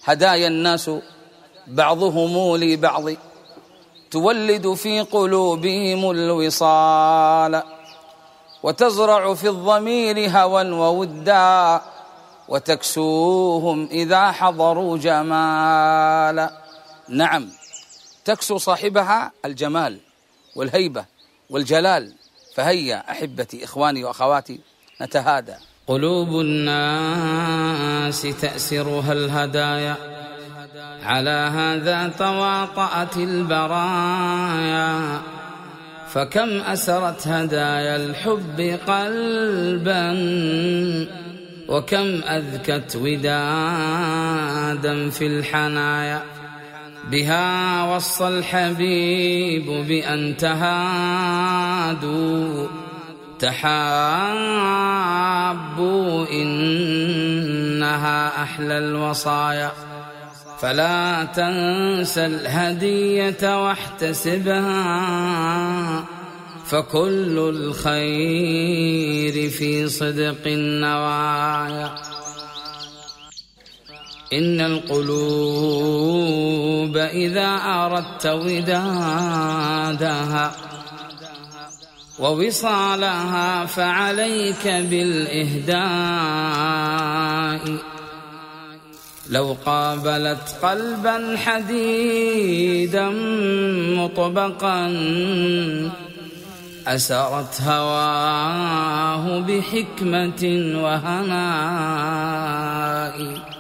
هدايا الناس بعضهم لبعض تولد في قلوبهم الوصال، وتزرع في الضمير هوى وودا، وتكسوهم إذا حضروا جمالا. نعم، تكسو صاحبها الجمال والهيبة والجلال. فهيا أحبتي إخواني وأخواتي نتهادى. قلوب الناس تأسرها الهدايا، على هذا تواطأت البرايا، فكم أسرت هدايا الحب قلبا، وكم أذكت ودادا في الحنايا. بها وصى الحبيب بأن تهادوا تحابوا، إنها أحلى الوصايا. فلا تنسى الهدية واحتسبها، فكل الخير في صدق النوايا. إن القلوب إذا أردت ودادها ووصالها فعليك بالإهداء. لو قابلت قلبا حديدا مطبقا أسرت هواه بحكمة وهناء.